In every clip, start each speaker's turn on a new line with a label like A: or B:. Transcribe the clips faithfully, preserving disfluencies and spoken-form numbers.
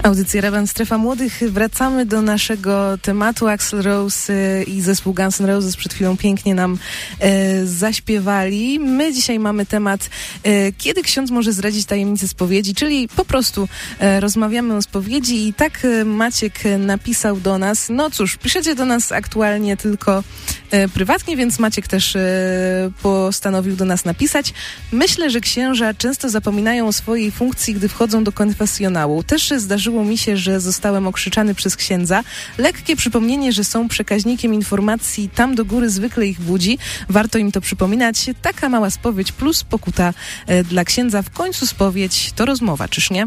A: Audycja Raban Strefa Młodych. Wracamy do naszego tematu. Axl Rose i zespół Guns N' Roses przed chwilą pięknie nam e, zaśpiewali. My dzisiaj mamy temat, e, kiedy ksiądz może zdradzić tajemnicę spowiedzi, czyli po prostu e, rozmawiamy o spowiedzi i tak e, Maciek napisał do nas. No cóż, piszecie do nas aktualnie tylko e, prywatnie, więc Maciek też e, postanowił do nas napisać. Myślę, że księża często zapominają o swojej funkcji, gdy wchodzą do konfesjonału. Też zdarzyło mi się, że zostałem okrzyczany przez księdza. Lekkie przypomnienie, że są przekaźnikiem informacji tam do góry zwykle ich budzi. Warto im to przypominać. Taka mała spowiedź plus pokuta e, dla księdza. W końcu spowiedź to rozmowa, czyż nie?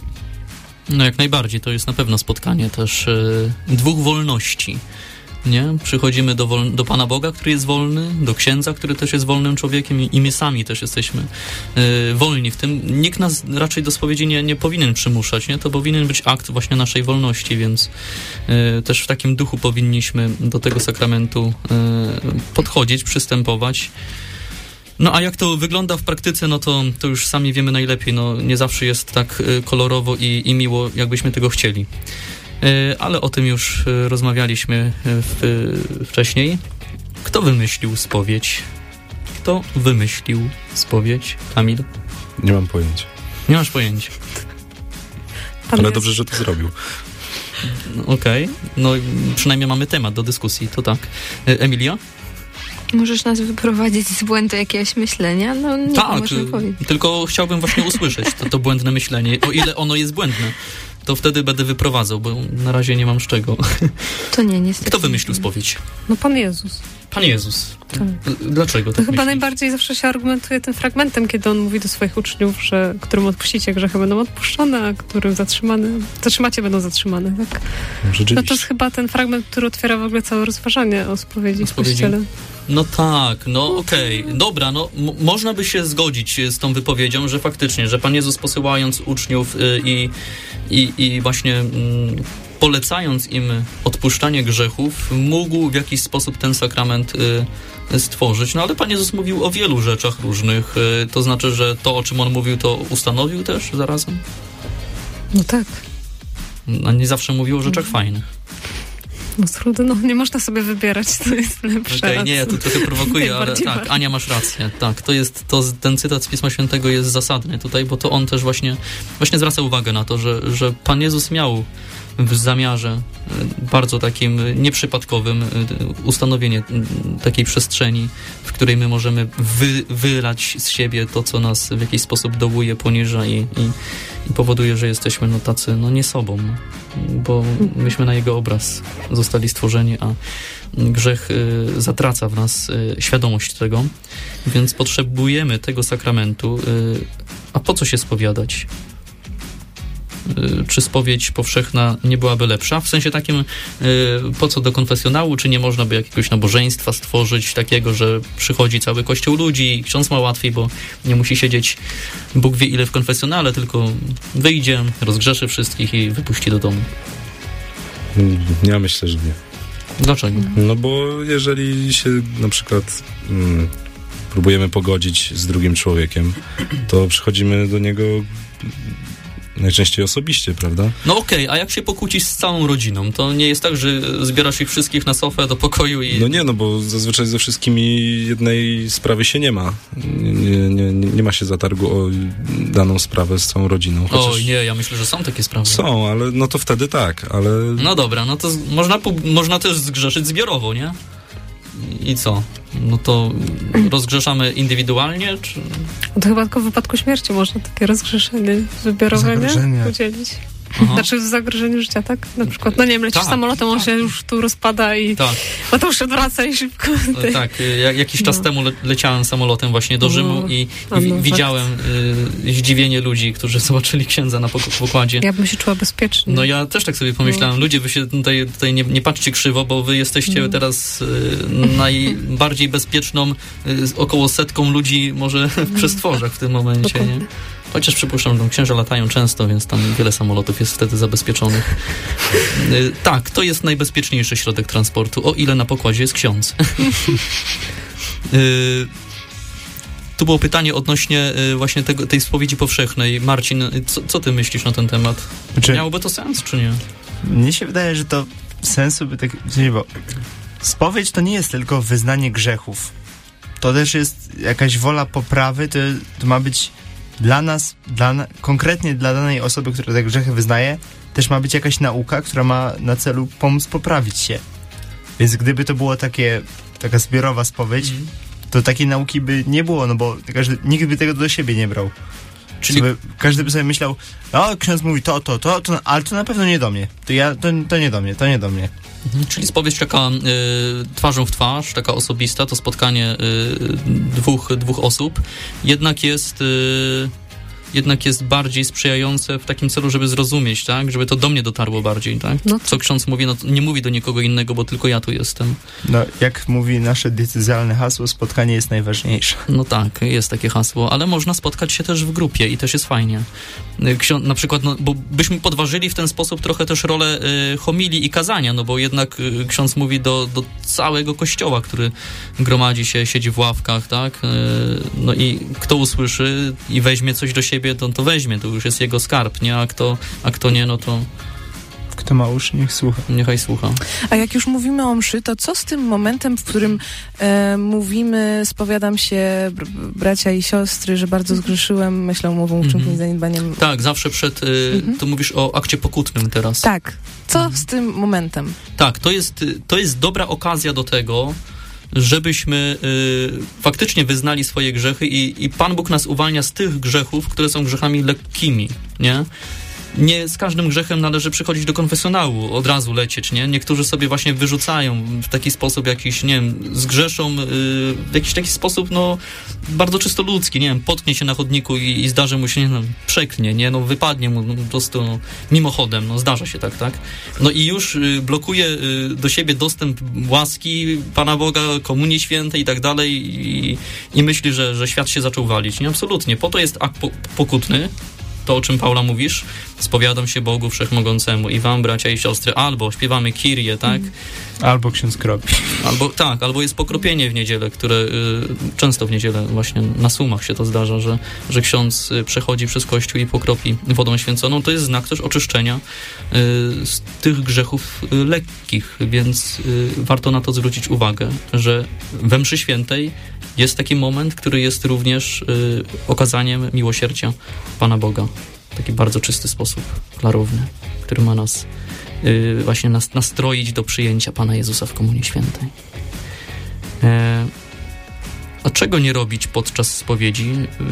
B: No jak najbardziej. To jest na pewno spotkanie też e, dwóch wolności. Nie? Przychodzimy do, wol- do Pana Boga, który jest wolny, do księdza, który też jest wolnym człowiekiem i, i my sami też jesteśmy y, wolni w tym. Nikt nas raczej do spowiedzi nie, nie powinien przymuszać, nie? To powinien być akt właśnie naszej wolności, więc y, też w takim duchu powinniśmy do tego sakramentu y, podchodzić, przystępować. No a jak to wygląda w praktyce, no to, to już sami wiemy najlepiej. No, nie zawsze jest tak y, kolorowo i, i miło, jakbyśmy tego chcieli. Ale o tym już rozmawialiśmy w, wcześniej. Kto wymyślił spowiedź? Kto wymyślił spowiedź? Kamil?
C: Nie mam pojęcia.
B: Nie masz pojęcia.
C: Pan Ale jest... dobrze, że to zrobił.
B: No, Okej. Okay. No przynajmniej mamy temat do dyskusji, to tak. Emilia?
D: Możesz nas wyprowadzić z błędu jakiegoś myślenia? No nie,
B: tak,
D: można powiedzieć.
B: Tylko chciałbym właśnie usłyszeć to, to błędne myślenie, o ile ono jest błędne. To wtedy będę wyprowadzał, bo na razie nie mam z czego.
D: To nie, niestety.
B: Kto wymyślił spowiedź?
A: No Pan Jezus.
B: Pan Jezus.
A: Tak.
B: Dlaczego tak
A: to chyba
B: myślisz?
A: najbardziej zawsze się argumentuje tym fragmentem, kiedy on mówi do swoich uczniów, że którym odpuścicie grzechy będą odpuszczone, a którym zatrzymane, zatrzymacie będą zatrzymane, tak? No to jest chyba ten fragment, który otwiera w ogóle całe rozważanie o spowiedzi, o spowiedzi. w Kościele.
B: No tak, no okej, okay. Dobra, no m- można by się zgodzić z tą wypowiedzią, że faktycznie, że Pan Jezus posyłając uczniów y, i, i, i właśnie y, polecając im odpuszczanie grzechów, mógł w jakiś sposób ten sakrament y, stworzyć. No ale Pan Jezus mówił o wielu rzeczach różnych, y, to znaczy, że to, o czym On mówił, to ustanowił też zarazem?
A: No tak.
B: A nie zawsze mówił o rzeczach mm. fajnych.
A: No trudno, nie można sobie wybierać, to jest lepsze.
B: Okej, okay, nie, ja tu trochę prowokuję, ale tak, bardziej. Ania, masz rację. Tak, to jest, to, ten cytat z Pisma Świętego jest zasadny tutaj, bo to on też właśnie, właśnie zwraca uwagę na to, że, że Pan Jezus miał w zamiarze bardzo takim nieprzypadkowym ustanowienie takiej przestrzeni, w której my możemy wy, wylać z siebie to, co nas w jakiś sposób dołuje, poniża i, i, i powoduje, że jesteśmy no tacy, no nie sobą, bo myśmy na Jego obraz zostali stworzeni, a grzech y, zatraca w nas y, świadomość tego, więc potrzebujemy tego sakramentu. Y, a po co się spowiadać? Czy spowiedź powszechna nie byłaby lepsza? W sensie takim, po co do konfesjonału? Czy nie można by jakiegoś nabożeństwa stworzyć takiego, że przychodzi cały kościół ludzi i ksiądz ma łatwiej, bo nie musi siedzieć Bóg wie ile w konfesjonale, tylko wyjdzie, rozgrzeszy wszystkich i wypuści do domu.
C: Ja myślę, że nie.
B: Dlaczego?
C: No bo jeżeli się na przykład mm, próbujemy pogodzić z drugim człowiekiem, to przychodzimy do niego najczęściej osobiście, prawda?
B: No okej, okay, a jak się pokłócisz z całą rodziną? To nie jest tak, że zbierasz ich wszystkich na sofę do pokoju i...
C: No nie, no bo zazwyczaj ze wszystkimi jednej sprawy się nie ma. Nie, nie, nie ma się zatargu o daną sprawę z całą rodziną.
B: Chociaż... Oj, nie, ja myślę, że są takie sprawy.
C: Są, ale no to wtedy tak, ale...
B: No dobra, no to z- można, można też zgrzeszyć zbiorowo, nie? I co? No to rozgrzeszamy indywidualnie, czy...
A: To chyba tylko w wypadku śmierci można takie rozgrzeszenie zbiorowe, nie? Udzielić. Aha. Znaczy w zagrożeniu życia, tak? Na przykład, no nie wiem, lecisz tak, samolotem, on tak. się już tu rozpada i tak. Potem już wraca i szybko.
B: Ty. Tak, ja, jakiś czas no. temu le- leciałem samolotem właśnie do Rzymu no. i, i no, widziałem y, zdziwienie ludzi, którzy zobaczyli księdza na pokładzie.
A: Ja bym się czuła bezpiecznie.
B: No ja też tak sobie pomyślałem, no. ludzie, wy się tutaj, tutaj nie, nie patrzcie krzywo, bo wy jesteście no. teraz y, najbardziej bezpieczną y, około setką ludzi może w przestworzach w tym momencie, Dokładnie. nie? Chociaż przypuszczam, że księża latają często, więc tam wiele samolotów jest wtedy zabezpieczonych. Yy, tak, to jest najbezpieczniejszy środek transportu, o ile na pokładzie jest ksiądz. yy, tu było pytanie odnośnie y, właśnie tego, tej spowiedzi powszechnej. Marcin, co, co ty myślisz na ten temat? Znaczy, miałoby to sens, czy nie?
E: Mnie się wydaje, że to sensu by tak... Bo spowiedź to nie jest tylko wyznanie grzechów. To też jest jakaś wola poprawy, to, to ma być dla nas, dla na, konkretnie dla danej osoby, która te grzechy wyznaje, też ma być jakaś nauka, która ma na celu pomóc poprawić się. Więc gdyby to było takie, taka zbiorowa spowiedź, mm. to takiej nauki by nie było, no bo każdy, nikt by tego do siebie nie brał. Czyli sobie, każdy by sobie myślał, o, ksiądz mówi to, to, to, to, ale to na pewno nie do mnie. To ja, to, to nie do mnie, to nie do mnie.
B: Mhm. Czyli spowiedź taka y, twarzą w twarz, taka osobista, to spotkanie y, dwóch, dwóch osób, jednak jest... Y, jednak jest bardziej sprzyjające w takim celu, żeby zrozumieć, tak? Żeby to do mnie dotarło bardziej, tak? No. Co ksiądz mówi, no nie mówi do nikogo innego, bo tylko ja tu jestem.
E: No, jak mówi nasze diecezjalne hasło, spotkanie jest najważniejsze.
B: No tak, jest takie hasło, ale można spotkać się też w grupie i też jest fajnie. Ksiądz, na przykład, no, bo byśmy podważyli w ten sposób trochę też rolę y, homilii i kazania, no bo jednak y, ksiądz mówi do, do całego kościoła, który gromadzi się, siedzi w ławkach, tak? Y, no i kto usłyszy i weźmie coś do siebie, to, to weźmie, to już jest jego skarb, nie? A kto, a kto nie, no to...
E: Kto ma uszy, niech słucha.
B: Niechaj słucha.
A: A jak już mówimy o mszy, to co z tym momentem, w którym e, mówimy, spowiadam się, br- bracia i siostry, że bardzo zgrzeszyłem, myślę umową, uczynkiem mm-hmm. i zaniedbaniem.
B: Tak, zawsze przed, y, mm-hmm. to mówisz o akcie pokutnym teraz.
A: Tak. Co mm-hmm. z tym momentem?
B: Tak, to jest, to jest dobra okazja do tego, żebyśmy y, faktycznie wyznali swoje grzechy i, i Pan Bóg nas uwalnia z tych grzechów, które są grzechami lekkimi, nie? Nie z każdym grzechem należy przychodzić do konfesjonału, od razu lecieć, nie? Niektórzy sobie właśnie wyrzucają w taki sposób jakiś, nie wiem, zgrzeszą yy, w jakiś taki sposób, no, bardzo czysto ludzki, nie wiem, potknie się na chodniku i, i zdarzy mu się, nie, no, przeknie, nie? No, wypadnie mu no, po prostu no, mimochodem, no, zdarza się tak, tak? No i już y, blokuje y, do siebie dostęp łaski Pana Boga, Komunii Świętej i tak dalej i, i myśli, że, że świat się zaczął walić, nie? Absolutnie. Po to jest akt po, pokutny, to, o czym, Paula, mówisz, spowiadam się Bogu Wszechmogącemu i wam, bracia i siostry, albo śpiewamy Kyrie, tak?
E: Albo ksiądz kropi.
B: Albo, tak, albo jest pokropienie w niedzielę, które y, często w niedzielę właśnie na sumach się to zdarza, że, że ksiądz y, przechodzi przez kościół i pokropi wodą święconą. To jest znak też oczyszczenia y, z tych grzechów y, lekkich, więc y, warto na to zwrócić uwagę, że we mszy świętej jest taki moment, który jest również y, okazaniem miłosierdzia Pana Boga. W taki bardzo czysty sposób, klarowny, który ma nas y, właśnie nas nastroić do przyjęcia Pana Jezusa w Komunii Świętej. E, a czego nie robić podczas spowiedzi?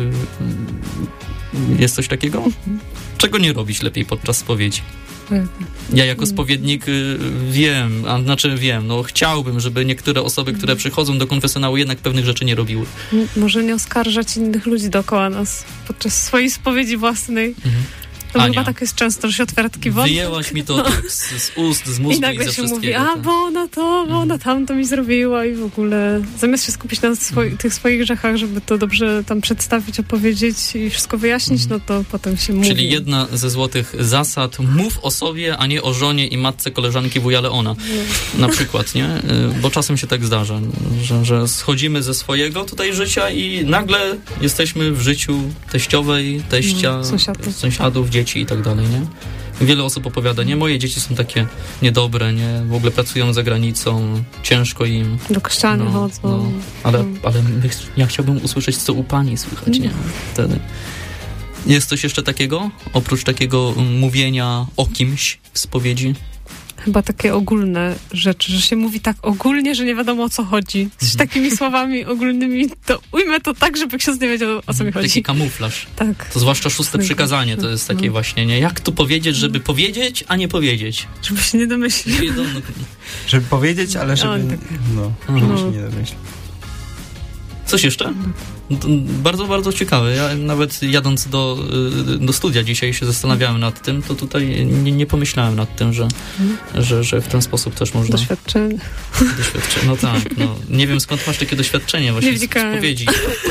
B: Y, jest coś takiego? Czego nie robić lepiej podczas spowiedzi? Ja jako spowiednik y, wiem, a znaczy wiem, no chciałbym, żeby niektóre osoby, które przychodzą do konfesjonału, jednak pewnych rzeczy nie robiły.
F: Może nie oskarżać innych ludzi dookoła nas podczas swojej spowiedzi własnej. Mhm. To
B: Ania,
F: chyba tak jest często, że się otwiera taki wątek.
B: Wyjęłaś mi to no. tak z, z ust, z mózgu i,
F: nagle
B: i ze
F: się
B: wszystkiego.
F: mówi, a bo ona to, bo mhm. ona tamto mi zrobiła i w ogóle zamiast się skupić na swoi, mhm. tych swoich grzechach, żeby to dobrze tam przedstawić, opowiedzieć i wszystko wyjaśnić, mhm. no to potem się mówi.
B: Czyli jedna ze złotych zasad, mów o sobie, a nie o żonie i matce koleżanki wuja Leona. No. Na przykład, nie? Bo czasem się tak zdarza, że, że schodzimy ze swojego tutaj życia i nagle jesteśmy w życiu teściowej, teścia, no, sąsiadów. sąsiadów, dzieci i tak dalej, nie? Wiele osób opowiada, nie, moje dzieci są takie niedobre, nie, w ogóle pracują za granicą, ciężko im.
F: Do kościoła nie
B: no,
F: chodzą.
B: No, ale ale my, ja chciałbym usłyszeć, co u pani słychać, nie? Wtedy. Jest coś jeszcze takiego? Oprócz takiego mówienia o kimś w spowiedzi?
F: Chyba takie ogólne rzeczy, że się mówi tak ogólnie, że nie wiadomo o co chodzi. Z mhm. takimi słowami ogólnymi, to ujmę to tak, żeby ksiądz nie wiedział o co mi chodzi.
B: Taki kamuflaż.
F: Tak.
B: To zwłaszcza szóste przykazanie, to jest takie no. właśnie, nie? Jak tu powiedzieć, żeby powiedzieć, a nie powiedzieć?
F: Żeby się nie domyślić.
E: Żeby powiedzieć, ale żeby... No, tak. no żeby no. się nie domyślić.
B: Coś jeszcze? To bardzo, bardzo ciekawe. Ja nawet jadąc do, do studia dzisiaj się zastanawiałem nad tym, to tutaj nie, nie pomyślałem nad tym, że, hmm. że, że w ten sposób też można...
F: Doświadczenie.
B: Doświadczenie. No tak. No. Nie wiem, skąd masz takie doświadczenie właśnie z spowiedzi.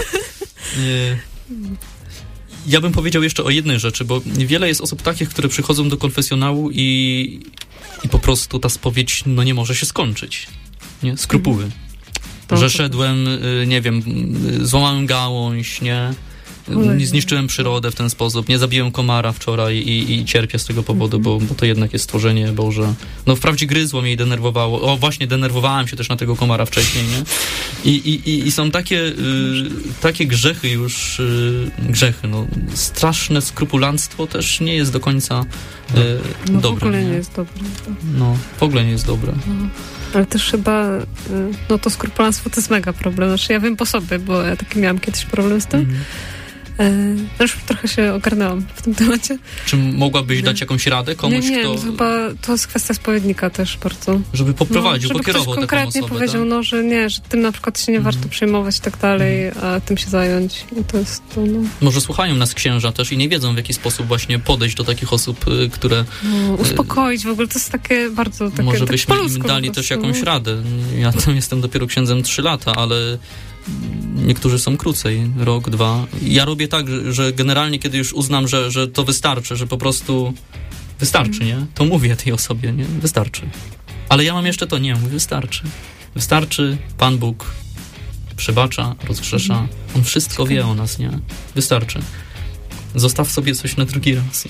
B: Ja bym powiedział jeszcze o jednej rzeczy, bo wiele jest osób takich, które przychodzą do konfesjonału i, i po prostu ta spowiedź no, nie może się skończyć. Nie? Skrupuły.
F: To,
B: że
F: to,
B: szedłem, y, nie wiem, y, złamałem gałąź, nie? Nie zniszczyłem przyrodę w ten sposób, nie zabiłem komara wczoraj i, i cierpię z tego powodu, bo, bo to jednak jest stworzenie Boże. No wprawdzie gryzło mnie i denerwowało. O, właśnie, denerwowałem się też na tego komara wcześniej, nie? I, i, i są takie, y, takie grzechy już, y, grzechy, no, straszne skrupulanstwo też nie jest do końca y,
F: no,
B: dobre.
F: w ogóle
B: nie?
F: nie jest dobre.
B: No, w ogóle nie jest dobre.
F: No. Ale też chyba, y, no to skrupulanstwo to jest mega problem. Znaczy ja wiem po sobie, bo ja taki miałam kiedyś problem z tym. Mm. E, już trochę się ogarnęłam w tym temacie.
B: Czy mogłabyś dać jakąś radę komuś,
F: nie, nie,
B: kto...
F: chyba to jest kwestia spowiednika też bardzo.
B: Żeby poprowadził,
F: no, żeby
B: pokierował
F: ktoś
B: taką
F: konkretnie
B: osobę,
F: powiedział,
B: tak?
F: no, że nie, że tym na przykład się nie
B: Mhm.
F: warto przejmować i tak dalej, a tym się zająć. I to jest to, no.
B: Może słuchają nas księża też i nie wiedzą, w jaki sposób właśnie podejść do takich osób, y, które...
F: No, uspokoić w ogóle, to jest takie bardzo takie,
B: Może
F: tak
B: byśmy
F: po
B: im
F: ludzku
B: dali
F: po
B: też
F: prostu.
B: jakąś radę. Ja tam jestem dopiero księdzem trzy lata, ale niektórzy są krócej, rok, dwa. Ja robię tak, że, że generalnie kiedy już uznam, że, że to wystarczy, że po prostu wystarczy, nie? To mówię tej osobie, nie? Wystarczy. Ale ja mam jeszcze to, nie, mówię, wystarczy. Wystarczy, Pan Bóg przebacza, rozgrzesza. On wszystko wie o nas, nie? Wystarczy. Zostaw sobie coś na drugi raz.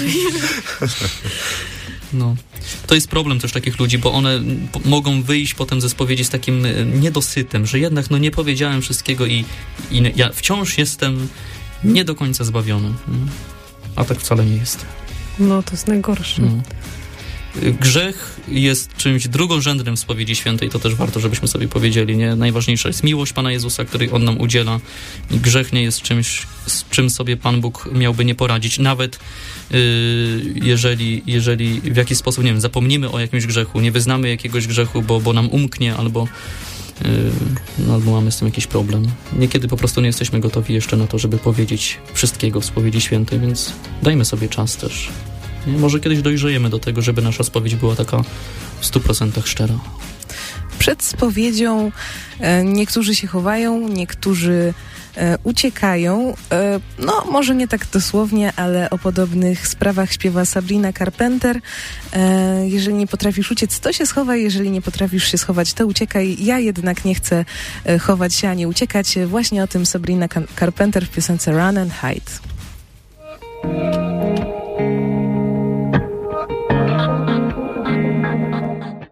B: No. To jest problem też takich ludzi, bo one p- mogą wyjść potem ze spowiedzi z takim y, niedosytem, że jednak no nie powiedziałem wszystkiego i, i ja wciąż jestem nie do końca zbawiony. Nie? A tak wcale nie jest.
F: No, to jest najgorsze.
B: No. Y, Grzech jest czymś drugorzędnym w spowiedzi świętej, to też warto, żebyśmy sobie powiedzieli. Nie? Najważniejsza jest miłość Pana Jezusa, której On nam udziela. I grzech nie jest czymś, z czym sobie Pan Bóg miałby nie poradzić. Nawet Yy, jeżeli, jeżeli w jakiś sposób, nie wiem, zapomnimy o jakimś grzechu, nie wyznamy jakiegoś grzechu, bo, bo nam umknie, albo, yy, no, albo mamy z tym jakiś problem. Niekiedy po prostu nie jesteśmy gotowi jeszcze na to, żeby powiedzieć wszystkiego w spowiedzi świętej, więc dajmy sobie czas też. Nie? Może kiedyś dojrzejemy do tego, żeby nasza spowiedź była taka w stu procentach szczera.
A: Przed spowiedzią e, niektórzy się chowają, niektórzy e, uciekają. E, no, może nie tak dosłownie, ale o podobnych sprawach śpiewa Sabrina Carpenter. E, jeżeli nie potrafisz uciec, to się schowaj. Jeżeli nie potrafisz się schować, to uciekaj. Ja jednak nie chcę e, chować się ani uciekać. Właśnie o tym Sabrina Carpenter w piosence Run and Hide.